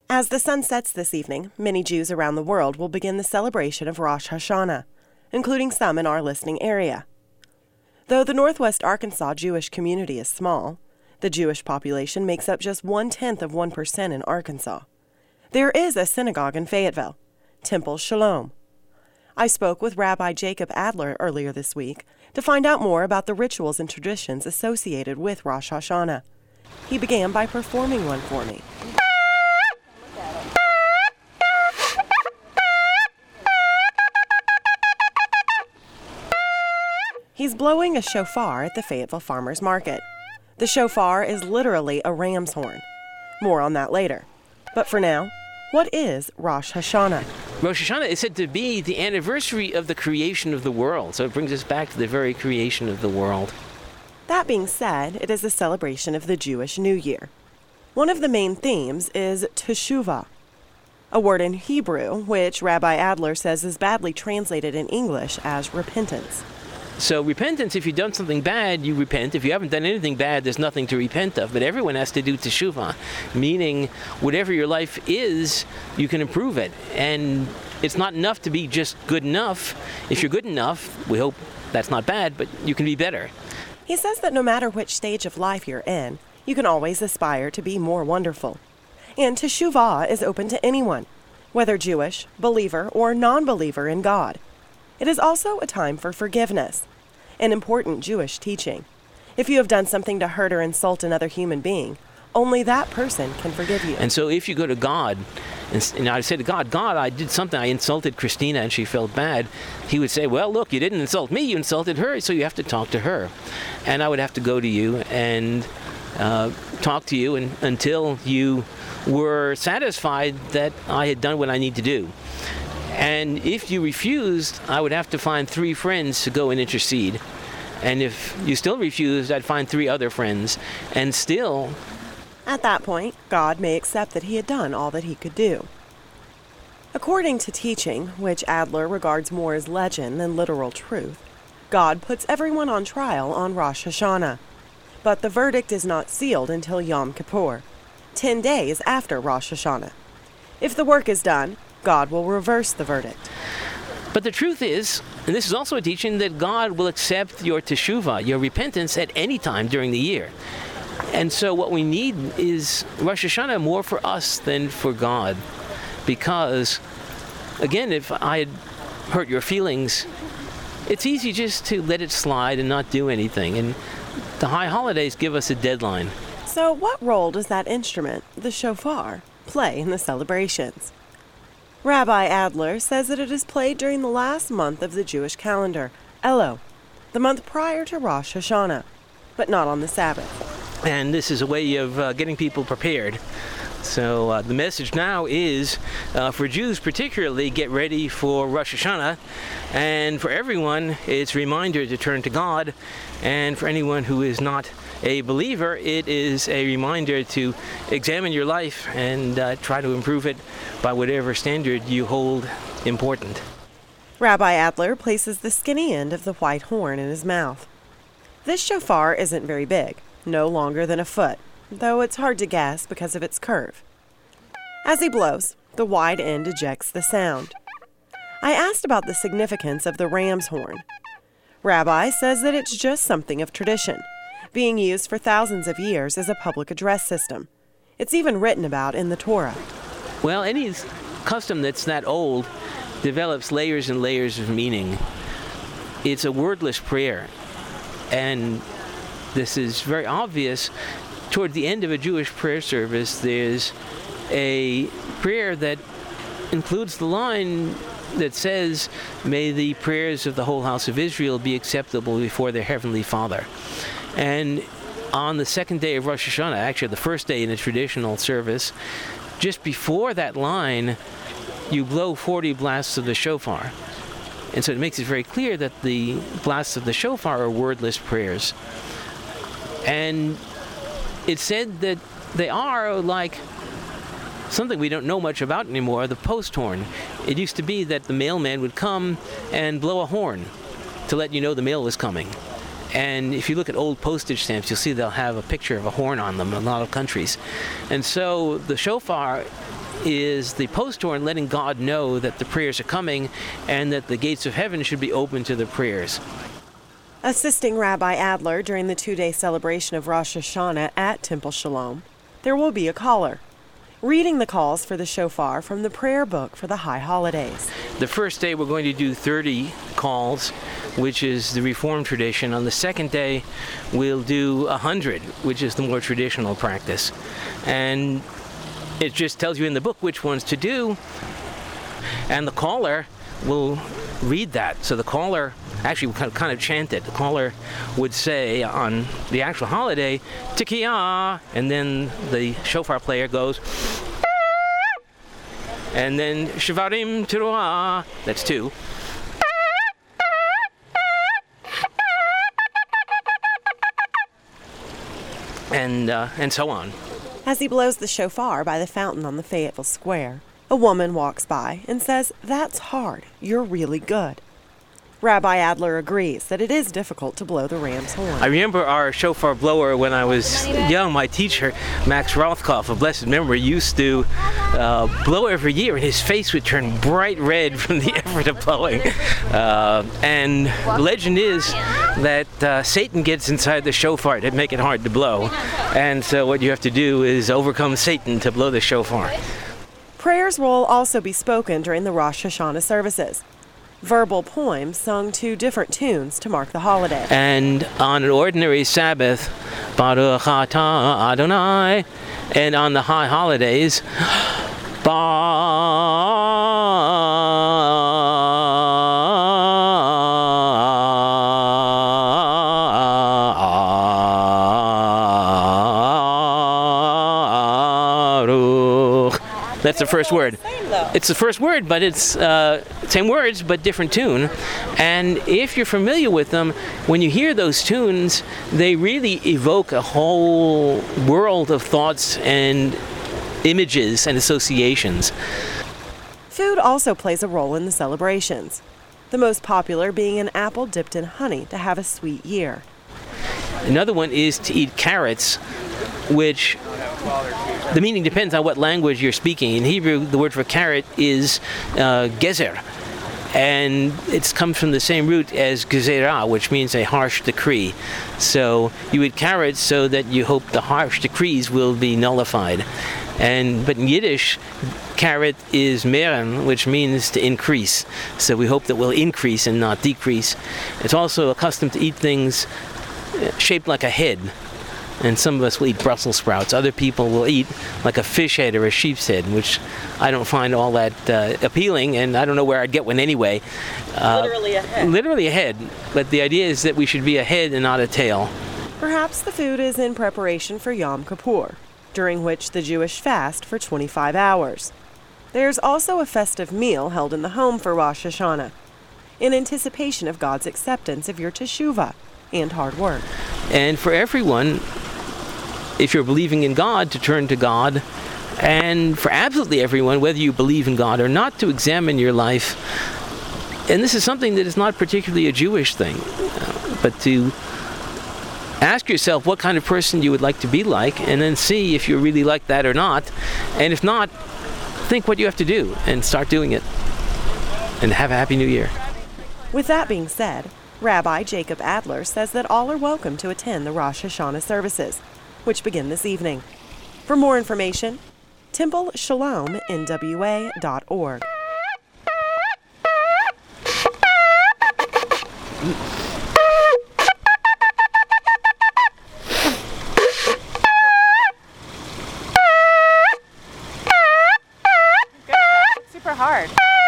As the sun sets this evening, many Jews around the world will begin the celebration of Rosh Hashanah, including some in our listening area. Though the Northwest Arkansas Jewish community is small, the Jewish population makes up just 0.1% in Arkansas. There is a synagogue in Fayetteville, Temple Shalom. I spoke with Rabbi Jacob Adler earlier this week to find out more about the rituals and traditions associated with Rosh Hashanah. He began by performing one for me. He's blowing a shofar at the Fayetteville Farmers Market. The shofar is literally a ram's horn. More on that later. But for now, what is Rosh Hashanah? Rosh Hashanah is said to be the anniversary of the creation of the world, so it brings us back to the very creation of the world. That being said, it is a celebration of the Jewish New Year. One of the main themes is teshuvah, a word in Hebrew which Rabbi Adler says is badly translated in English as repentance. So repentance, if you've done something bad, you repent. If you haven't done anything bad, there's nothing to repent of. But everyone has to do teshuvah, meaning whatever your life is, you can improve it. And it's not enough to be just good enough. If you're good enough, we hope that's not bad, but you can be better. He says that no matter which stage of life you're in, you can always aspire to be more wonderful. And teshuvah is open to anyone, whether Jewish, believer, or non-believer in God. It is also a time for forgiveness, an important Jewish teaching. If you have done something to hurt or insult another human being, only that person can forgive you. And so if you go to God, and I say to God, God, I did something, I insulted Christina and she felt bad, he would say, well, look, you didn't insult me, you insulted her, so you have to talk to her. And I would have to go to you and talk to you until you were satisfied that I had done what I need to do. And if you refused, I would have to find 3 friends to go and intercede. And if you still refused, I'd find 3 other friends. And still... At that point, God may accept that he had done all that he could do. According to teaching, which Adler regards more as legend than literal truth, God puts everyone on trial on Rosh Hashanah. But the verdict is not sealed until Yom Kippur, 10 days after Rosh Hashanah. If the work is done, God will reverse the verdict. But the truth is, and this is also a teaching, that God will accept your teshuvah, your repentance, at any time during the year. And so what we need is Rosh Hashanah more for us than for God. Because, again, if I had hurt your feelings, it's easy just to let it slide and not do anything. And the high holidays give us a deadline. So what role does that instrument, the shofar, play in the celebrations? Rabbi Adler says that it is played during the last month of the Jewish calendar, Elul, the month prior to Rosh Hashanah, but not on the Sabbath. And this is a way of getting people prepared. So the message now is, for Jews particularly, get ready for Rosh Hashanah. And for everyone, it's a reminder to turn to God. And for anyone who is not a believer, it is a reminder to examine your life and try to improve it by whatever standard you hold important. Rabbi Adler places the skinny end of the white horn in his mouth. This shofar isn't very big, no longer than a foot, though it's hard to guess because of its curve. As he blows, the wide end ejects the sound. I asked about the significance of the ram's horn. Rabbi says that it's just something of tradition, being used for thousands of years as a public address system. It's even written about in the Torah. Well, any custom that's that old develops layers and layers of meaning. It's a wordless prayer. And this is very obvious. Toward the end of a Jewish prayer service, there's a prayer that includes the line that says, "May the prayers of the whole house of Israel be acceptable before their heavenly Father." And on the second day of Rosh Hashanah, actually the first day in a traditional service, just before that line, you blow 40 blasts of the shofar. And so it makes it very clear that the blasts of the shofar are wordless prayers. And it's said that they are like something we don't know much about anymore, the post horn. It used to be that the mailman would come and blow a horn to let you know the mail was coming. And if you look at old postage stamps, you'll see they'll have a picture of a horn on them in a lot of countries. And so the shofar is the post horn letting God know that the prayers are coming and that the gates of heaven should be open to the prayers. Assisting Rabbi Adler during the 2-day celebration of Rosh Hashanah at Temple Shalom, there will be a caller, reading the calls for the shofar from the prayer book for the high holidays. The first day we're going to do 30 calls, which is the Reformed tradition. On the second day we'll do 100, which is the more traditional practice. And it just tells you in the book which ones to do, and the caller will read that. So the caller actually kind of chant it. The caller would say on the actual holiday, Tikiyah, and then the shofar player goes, and then Shvarim Teruah, that's 2. And so on. As he blows the shofar by the fountain on the Fayetteville Square, a woman walks by and says, "That's hard. You're really good." Rabbi Adler agrees that it is difficult to blow the ram's horn. I remember our shofar blower when I was young. My teacher, Max Rothkopf, of blessed memory, used to blow every year, and his face would turn bright red from the effort of blowing. And legend is that Satan gets inside the shofar to make it hard to blow. And so what you have to do is overcome Satan to blow the shofar. Prayers will also be spoken during the Rosh Hashanah services. Verbal poems sung to different tunes to mark the holiday. And on an ordinary Sabbath, Baruch Atah Adonai, and on the high holidays, Baruch. That's the first word. It's the first word, but it's same words, but different tune. And if you're familiar with them, when you hear those tunes, they really evoke a whole world of thoughts and images and associations. Food also plays a role in the celebrations, the most popular being an apple dipped in honey to have a sweet year. Another one is to eat carrots, which the meaning depends on what language you're speaking. In Hebrew, the word for carrot is gezer, and it comes from the same root as gezerah, which means a harsh decree. So you eat carrots so that you hope the harsh decrees will be nullified. But in Yiddish, carrot is meren, which means to increase. So we hope that we'll increase and not decrease. It's also accustomed to eat things shaped like a head. And some of us will eat Brussels sprouts. Other people will eat like a fish head or a sheep's head, which I don't find all that appealing, and I don't know where I'd get one anyway. Literally a head. Literally a head, but the idea is that we should be a head and not a tail. Perhaps the food is in preparation for Yom Kippur, during which the Jewish fast for 25 hours. There's also a festive meal held in the home for Rosh Hashanah, in anticipation of God's acceptance of your teshuvah and hard work. And for everyone, if you're believing in God, to turn to God, and for absolutely everyone, whether you believe in God or not, to examine your life. And this is something that is not particularly a Jewish thing, but to ask yourself what kind of person you would like to be like, and then see if you're really like that or not. And if not, think what you have to do and start doing it. And have a Happy New Year. With that being said, Rabbi Jacob Adler says that all are welcome to attend the Rosh Hashanah services, which begin this evening. For more information, TempleShalomNWA.org. Super hard.